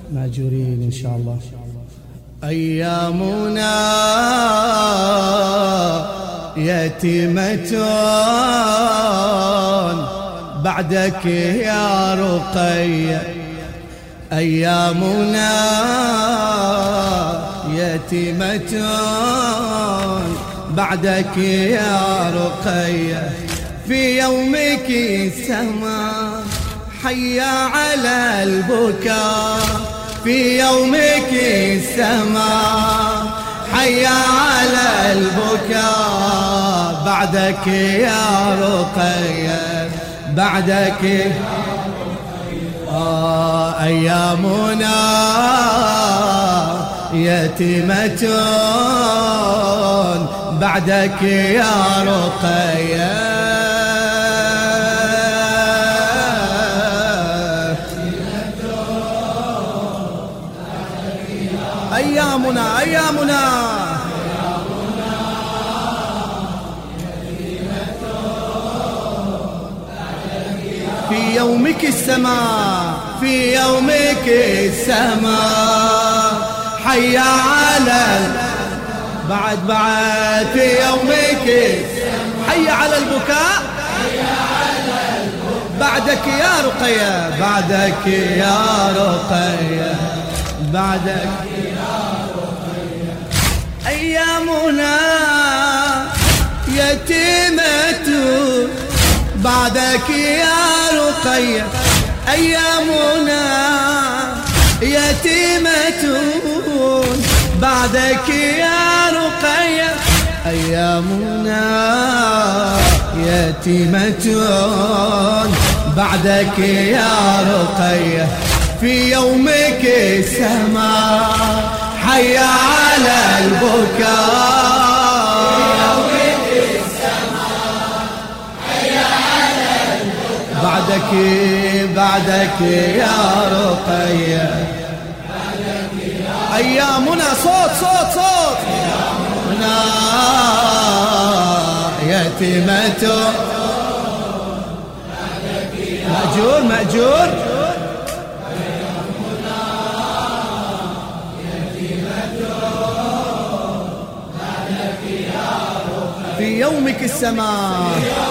ماجورين إن شاء الله. أيامنا يتيمة بعدك يا رقية، أيامنا يتيمة بعدك يا رقية، في يومك السماء حيا على البكاء، في يومك السماء حيا على البكاء، بعدك يا رقية بعدك أيامنا يتيمة بعدك يا رقية، أيامنا أيامنا في يومك السماء، في يومك السماء حيا على بعد في يومك حيا على البكاء، بعدك يا رقية بعدك يا رقية بعدك أيامنا يتيمة بعدك يا رقية، أيامنا يتيمة بعدك يا رقية، أيامنا يتيمة بعدك يا رقية، في يومك السماء حيا على البكاء، بعدك يا رقية، أيامنا صوت أيامنا يتيمة مأجور في يومك السماء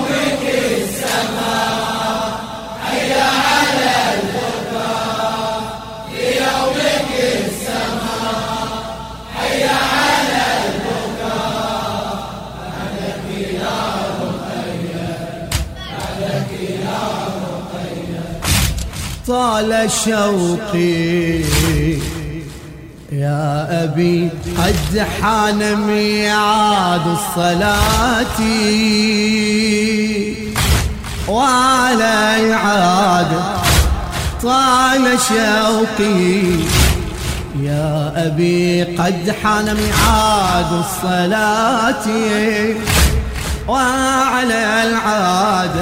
حيا على البكاء، في يومك السماء حيا على البكاء، بعدك يا رقية بعدك يا رقية، طال شوقي يا أبي قد حان ميعاد الصلاة، وعلى عاد طال شوقي يا أبي قد حان ميعاد الصلاة، وعلى العاد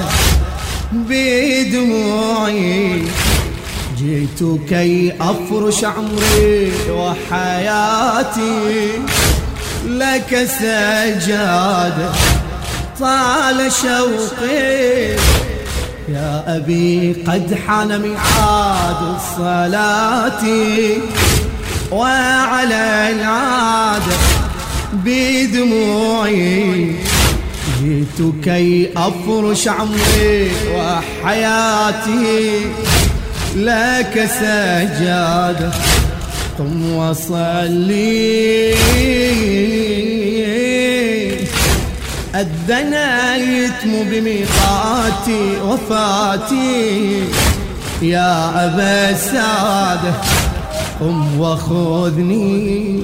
بدموعي جئت كي أفرش عمري وحياتي لك سجاد، طال شوقي يا أبي قد حان ميعاد الصلاة، وعلى العاد بدموعي جئت كي أفرش عمري وحياتي لك سجاد، قم وصلي أذن اليتم بميقاتي وفاتي، يا أبا السعادة قم وخذني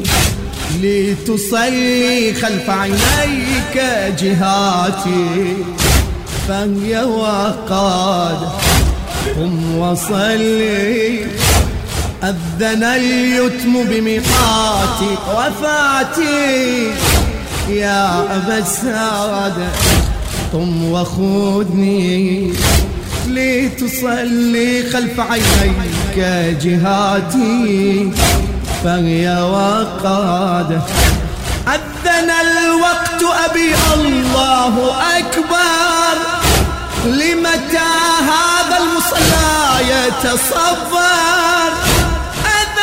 لتصلي خلف عينيك جهاتي، فهي وقاد قم وصلي أذن اليتم بميقاتي وفاتي، يا أبا السعادة قم وخذني لتصلي خلف عينيك جهاتي، فهي وقاد أذن الوقت أبي الله أكبر، لمتى هذا المصلى يتصبر، أذن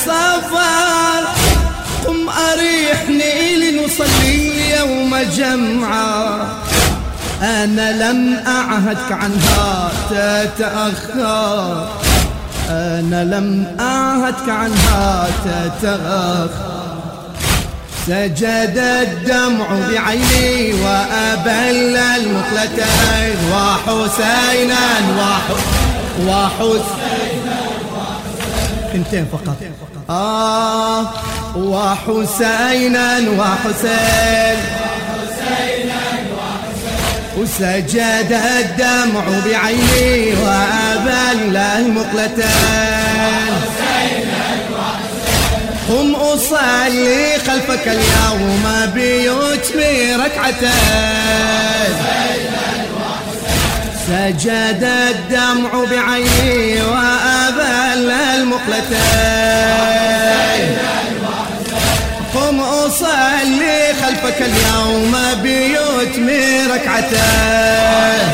السفر قم أريحني لنصلي اليوم جمعا أنا لم أعهدك عنها تتأخر أنا لم أعهدك عنها تتأخر سجد الدمع بعيني وأبل المقلتين وحسينا انتين فقط وحسينا وحسين وسجد الدمع بعيني وأبل المقلتين قم أصلي خلفك اليوم بيتمي ركعتين سجد الدمع بعيني وأبل المقلتين قم أصلي خلفك اليوم بيتمي ركعتين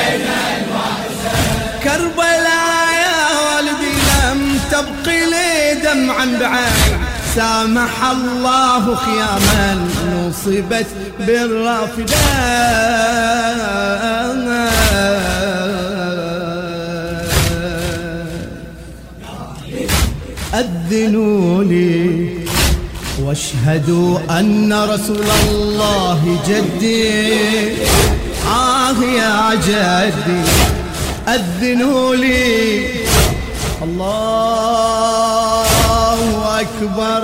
كربلاء يا والدي لم تبقي لي دمعا بعين سامح الله خياما نصبت بالرافدة أذنوا لي واشهدوا أن رسول الله جدي يا جدي أذنوا لي الله أكبر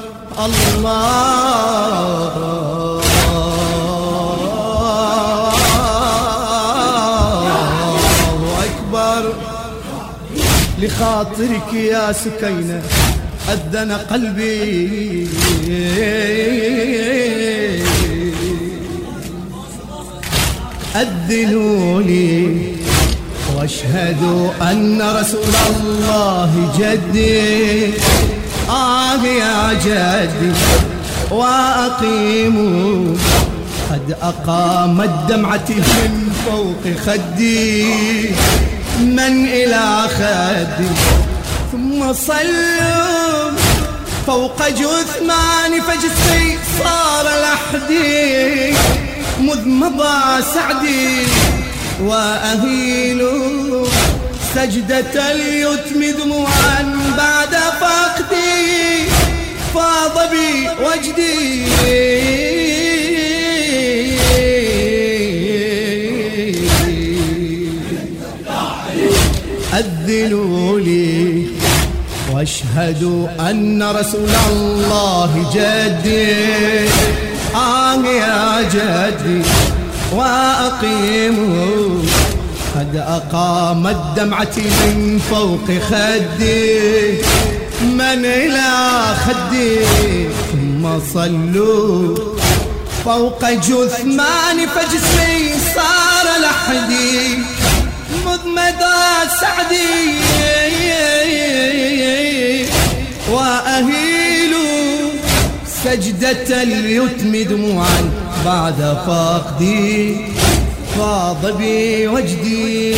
الله أكبر لخاطرك يا سكينة أذن قلبي أذنوا لي واشهدوا أن رسول الله جدي يا جدي وأقيموا قد أقامت دمعتي من فوق خدي من إلى خدي ثم صلوا فوق جثمان فجسمي صار لحدي مذ مضى سعدي وأهيل سجدة اليتم دموعا بعد فقدي فاض بي وجدي أذنوا لي واشهدوا أن رسول الله جدي يا جدي وأقيموا قد أقامت دمعتي من فوق خدي من إلى خدي ثم صلوا فوق جثمان فجسمي صار لحدي مذ مدى سعدي وأهيلوا سجدة اليتم دموعا بعد فقدي فاض بي وجدي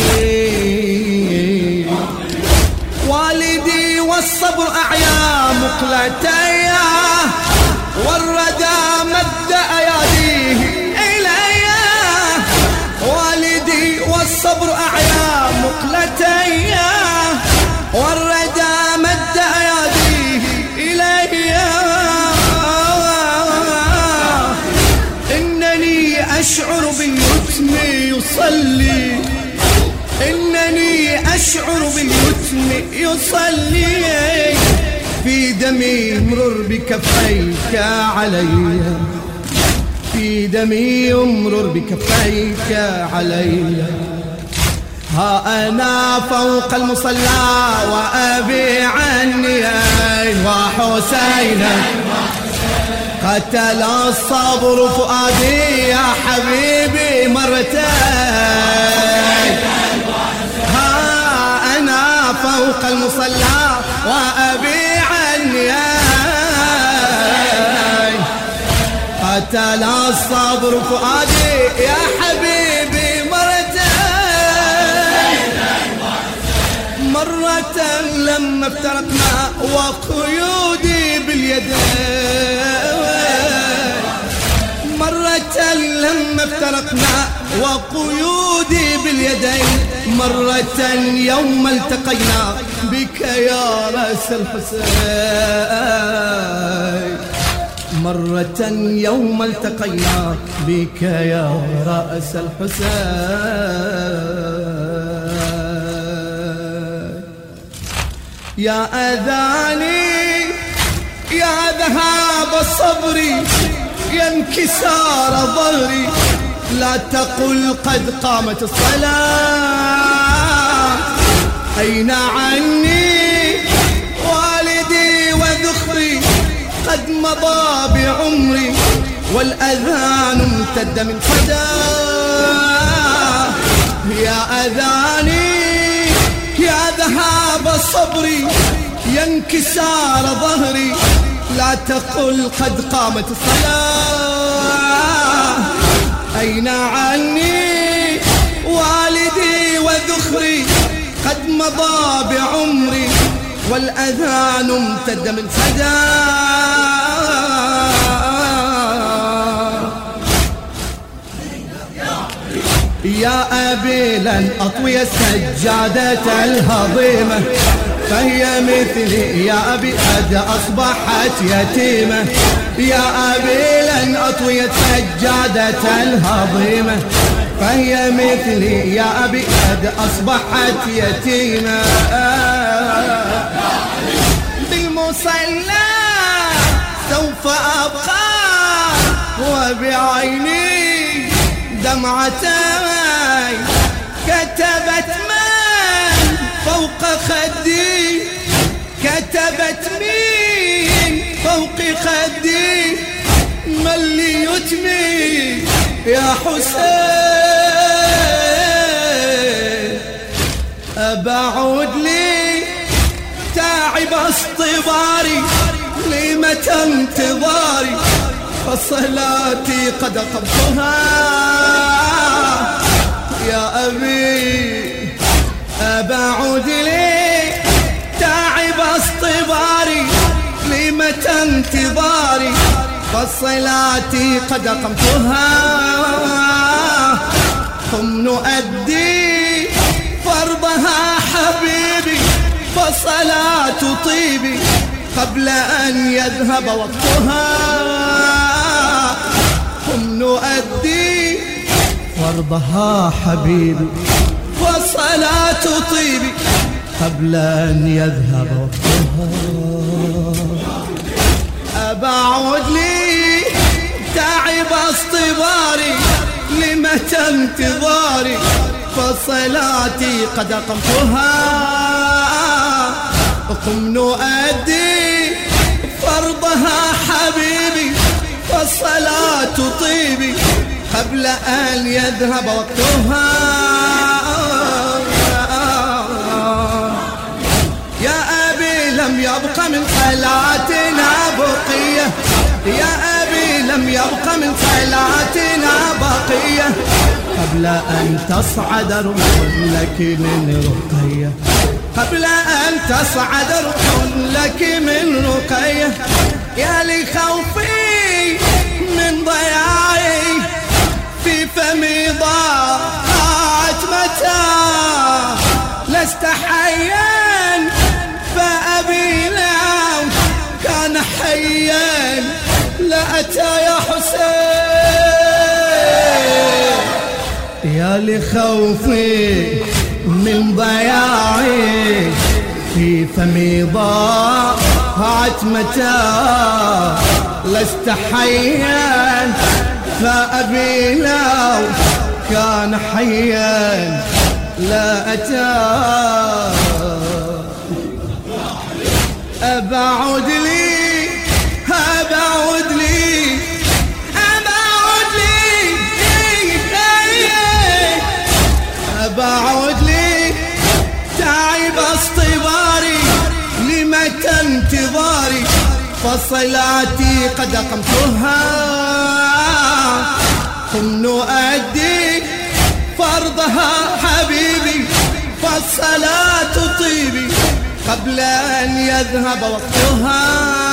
والدي والصبر أعيا مقلتي والردى مد أياديه إلي والدي والصبر أعيا مقلتي والردى مد أياديه إلي إنني أشعر باليتم يصلي إنني أشعر باليتم يصلي في دمي مرر بكفيك علي في دمي يمرر بكفيك علي ها أنا فوق المصلى وأبي عني وحسينا قتل الصبر فؤادي يا حبيبي مرتين ها أنا فوق المصلى وأبي عني قتل الصبر فؤادي يا حبيبي مرتين مرة لم لما افترقنا وقيودي باليدين، مرة لما افترقنا وقيودي باليدين، مرة يوم التقينا بك يا رأس الحسين، مرة يوم التقينا بك يا رأس الحسين. يا أذاني يا ذهاب صبري يا انكسار ظهري، لا تقل قد قامت الصلاة، أين عني والدي وذخري، قد مضى بعمري والأذان امتد من فداه. يا أذاني يا ذهاب صبري يا انكسار ظهري، لا تقل قد قامت الصلاة، أين عني والدي وذخري، قد مضى بعمري والأذان امتد من فداه. يا أبي لن أطوي السجادة الهضيمة، فهي مثلي يا أبي قد أصبحت يتيمة. يا أبي لن أطوي السجادة الهضيمة، فهي مثلي يا أبي قد أصبحت يتيمة. بالمصلى سوف أبقى وبعيني دمعتي كتبت من فوق خدي، كتبت من فوق خدي، من لي يتمي يا حسين. أبعود لي تعب اصطباري، لمتى انتظاري، فصلاتي قد قبضها. يا أبي أبعود لي تعب اصطباري، لمتى انتظاري، فصلاتي قد قمتها. قم نؤدي فرضها حبيبي، فصلاة طيبي قبل أن يذهب وقتها. قم نؤدي فرضها حبيبي، وصلاة طيبي قبل أن يذهب وقتها. أبعود لي تعب اصطباري، لمتى انتظاري، فصلاتي قد قمتها. قم نؤدي فرضها حبيبي، فالصلاة طيبي قبل أن يذهب وقتها. يا أبي لم يبق من صلاتنا بقية، يا أبي لم يبق من صلاتنا بقية، قبل أن تصعد روح لك من رقية، قبل أن تصعد روح لك من رقية. يا لخوفي من ضياعي في فمي ضاعت متى، لست حيا فأبي لو كان حيا لأتى يا حسين. يا لخوفي من ضياعي في فمي ضاعت متى، لست حيا فأبي لو كان حيا لا أتى. أبعد لي أبعد لي أبعد لي أبعد لي تعب اصطباري، لمتى انتظاري، فصلاتي قد قمتها. قم نؤدي فرضها حبيبي، فالصلاة طيبي قبل أن يذهب وقتها.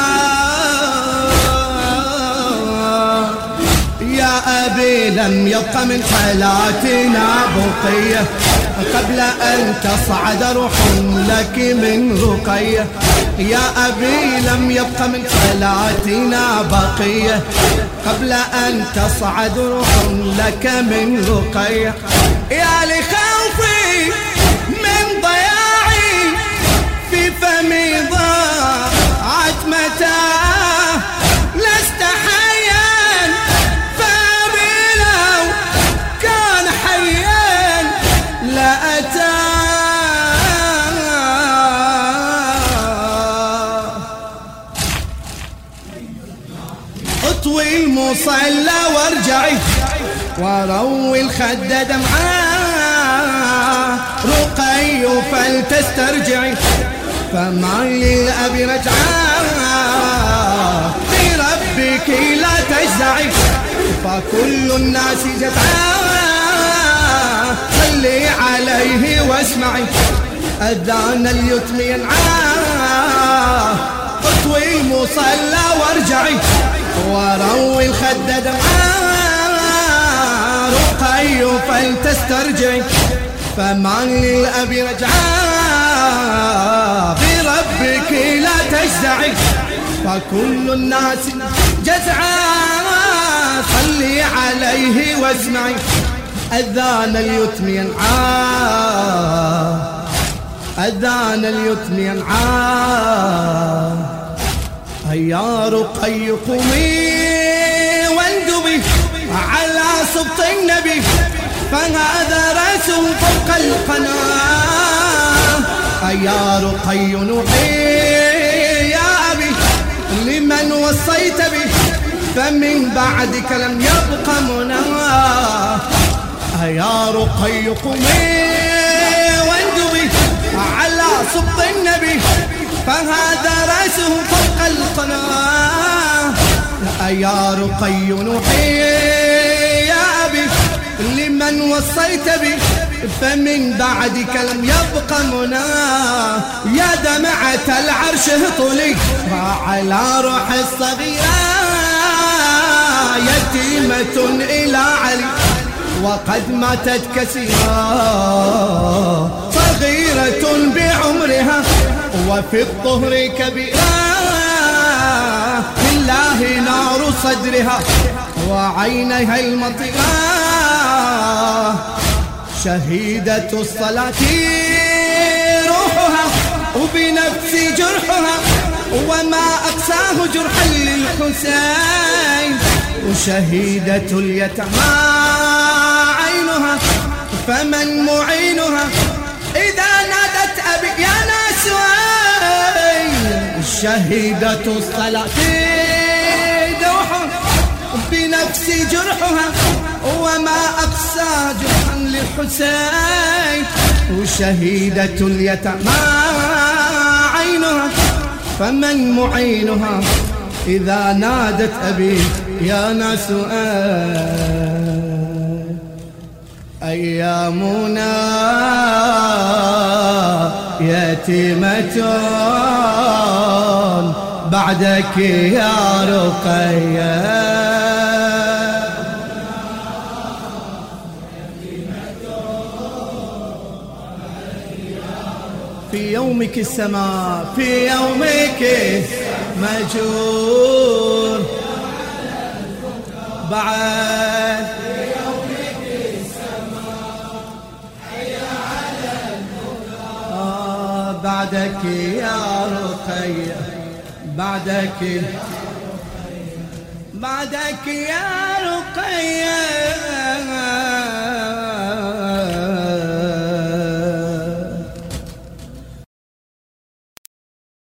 يا أبي لم يبق من حياتنا بقية قبل أن تصعد روح لك من رقية. يا أبي لم يبق من حياتنا بقية قبل أن تصعد روح لك من رقية. يا لخوفي من ضياعي في فمي ضاعت متاع لست حيا فأبي لو كان حيا لأتى. اطوي المصلى وارجعي وروي الخد دمعاه رقي فلتسترجعي فما للأبي رجعاه. بربك لا تجزعي فكل الناس جزعاه. صلي عليه واسمعي أذان اليتم ينعاه. اطوي المصلى وارجعي وروي الخد دمعاه رقي فلتسترجعي فما للأبي رجعاه. بربك لا تجزعي فكل الناس جزعاه. صلي عليه واسمعي أذان اليتم ينعاه. أذان اليتم ينعاه. هيا رقي قومي واندبي على سبط النبي فهذا رأسه فوق القناة. هيا رقي نوحي يا أبي لمن وصيت به فمن بعدك لم يبق مناه. هيا رقي قومي واندبي على سبط النبي فهذا رأسه فوق القناة. يا رقي نوحي يا أبي لمن وصيت بي فمن بعدك لم يبق مناه. يا دمعة العرش اهطلي على روح الصغيرة يتيمة إلى علي وقد ماتت كسيرة صغيرة بعمرها وفي الطهر كبيرة لله نار صدرها وعينها المطيرة شهيدة الصلاة روحها وبنفس جرحها وما أقساه جرحا للحسين وشهيدة اليتامى عينها فمن معينها إذا نادت أبي يا ناس شهيدة الصلاة دوحها بنفس جرحها وما أقسى جرحا للحسين وشهيدة اليتامى عينها فمن معينها إذا نادت أبي يا ناس أيامنا يتيمة بعدك يا رقية في يومك السماء في يومك مجور بعد بعدك يا رقية بعدك يا